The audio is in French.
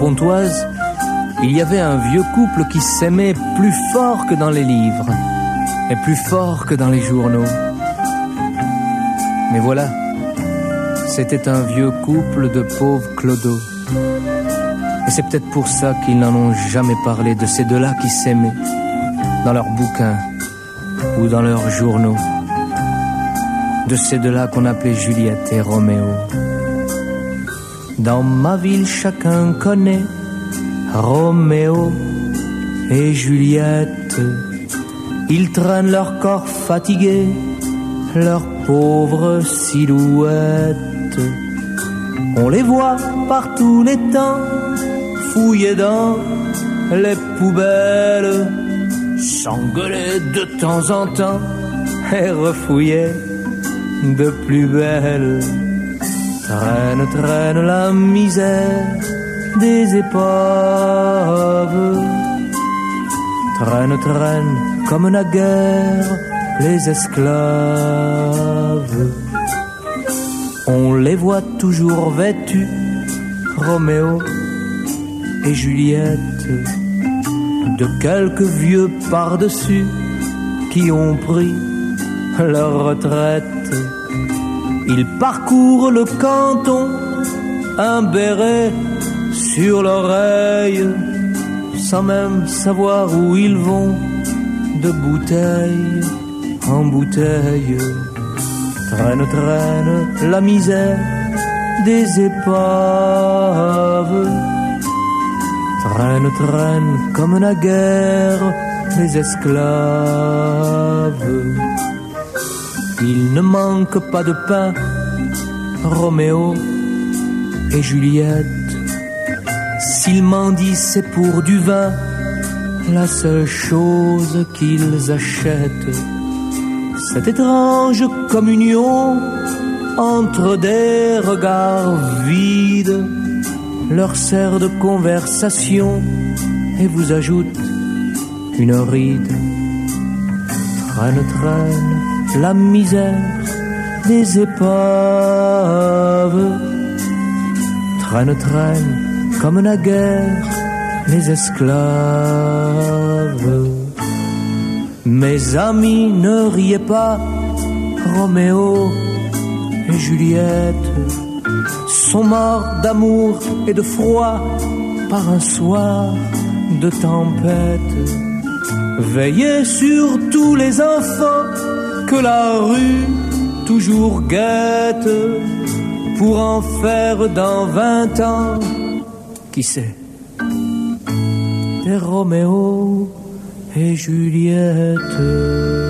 Pontoise, il y avait un vieux couple qui s'aimait plus fort que dans les livres et plus fort que dans les journaux. Mais voilà, c'était un vieux couple de pauvres clodos. Et c'est peut-être pour ça qu'ils n'en ont jamais parlé de ces deux-là qui s'aimaient, dans leurs bouquins ou dans leurs journaux. De ces deux-là qu'on appelait Juliette et Roméo. Dans ma ville, chacun connaît Roméo et Juliette. Ils traînent leur corps fatigué, leurs pauvres silhouettes. On les voit par tous les temps, fouiller dans les poubelles, s'engueuler de temps en temps et refouiller de plus belle. Traîne, traîne la misère des épaves. Traîne, traîne comme naguère les esclaves. On les voit toujours vêtus, Roméo et Juliette, de quelques vieux par-dessus qui ont pris leur retraite. Ils parcourent le canton, un béret sur l'oreille, sans même savoir où ils vont, de bouteille en bouteille. Traîne, traîne la misère des épaves. Traîne, traîne comme naguère les esclaves. Il ne manque pas de pain, Roméo et Juliette. S'ils mendient, c'est pour du vin, la seule chose qu'ils achètent. Cette étrange communion entre des regards vides leur sert de conversation et vous ajoute une ride. Traîne, traîne la misère des épaves. Traîne, traîne comme naguère les esclaves. Mes amis, ne riez pas, Roméo et Juliette sont morts d'amour et de froid par un soir de tempête. Veillez sur tous les enfants que la rue toujours guette, pour en faire dans 20 ans, qui sait, des Roméo et Juliette.